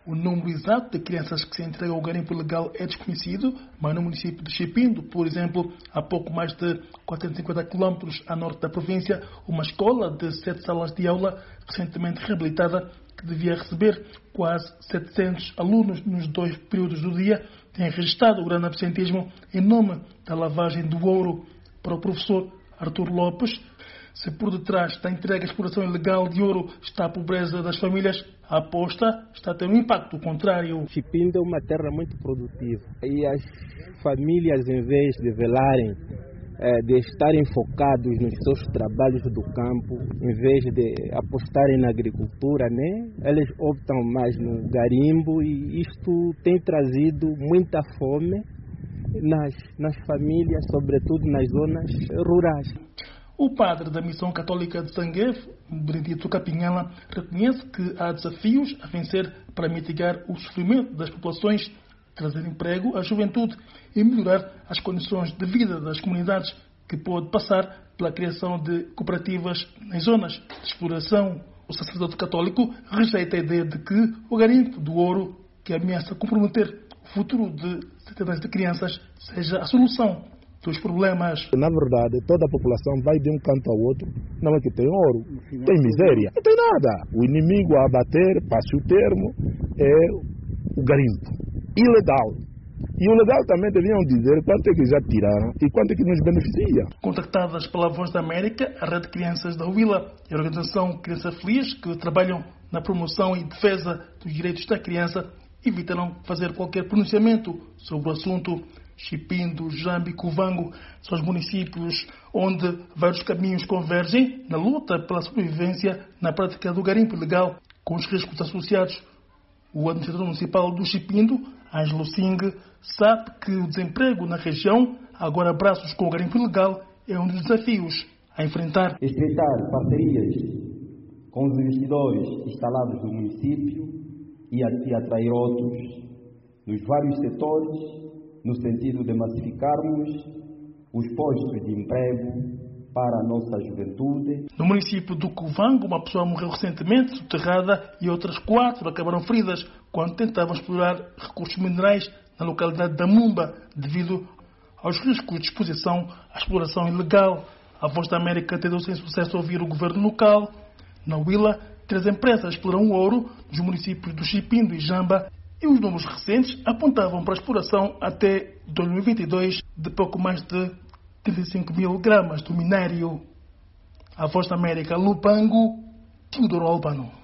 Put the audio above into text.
O número exato de crianças que se entregam ao garimpo ilegal é desconhecido, mas no município de Chipindo, por exemplo, a pouco mais de 450 km a norte da província, uma escola de 7 salas de aula, recentemente reabilitada, que devia receber quase 700 alunos nos 2 períodos do dia, tem registrado o grande absentismo em nome da lavagem do ouro. Para o professor Artur Lopes, se por detrás da entrega e exploração ilegal de ouro está a pobreza das famílias, a aposta está a ter um impacto contrário. Chipindo é uma terra muito produtiva e as famílias, em vez de velarem, de estarem focados nos seus trabalhos do campo, em vez de apostarem na agricultura, né? Eles optam mais no garimbo e isto tem trazido muita fome nas famílias, sobretudo nas zonas rurais. O padre da Missão Católica de Sangueve, Benedito Capinhala, reconhece que há desafios a vencer para mitigar o sofrimento das populações, trazer emprego à juventude e melhorar as condições de vida das comunidades, que pode passar pela criação de cooperativas nas zonas de exploração. O sacerdote católico rejeita a ideia de que o garimpo do ouro, que ameaça comprometer o futuro de centenas de crianças, seja a solução dos problemas. Na verdade, toda a população vai de um canto ao outro, não é que tem ouro, tem miséria, não tem nada. O inimigo a abater, passe o termo, é o garimpo ilegal. E o legal também deviam dizer quanto é que já tiraram e quanto é que nos beneficia. Contactadas pela Voz da América, a Rede de Crianças da Huila e a organização Criança Feliz, que trabalham na promoção e defesa dos direitos da criança, evitaram fazer qualquer pronunciamento sobre o assunto. Chipindo, Jambe e Cuvango são os municípios onde vários caminhos convergem na luta pela sobrevivência na prática do garimpo ilegal, com os riscos associados. O administrador municipal do Chipindo, Ângelo Singh, sabe que o desemprego na região, agora a braços com o garimpo ilegal, é um dos desafios a enfrentar. Estreitar parcerias com os investidores instalados no município e atrair outros nos vários setores, no sentido de massificarmos os postos de emprego para a nossa juventude. No município do Cuvango, uma pessoa morreu recentemente, soterrada, e outras 4 acabaram feridas quando tentavam explorar recursos minerais na localidade da Mumba, devido aos riscos de exposição à exploração ilegal. A Voz da América tentou sem sucesso ouvir o governo local. Na Huila, 3 empresas exploram ouro nos municípios do Chipindo e Jamba, e os números recentes apontavam para a exploração até 2022 de pouco mais de 35 mil gramas do minério. A Voz da América, Lupango, Teodoro Albano.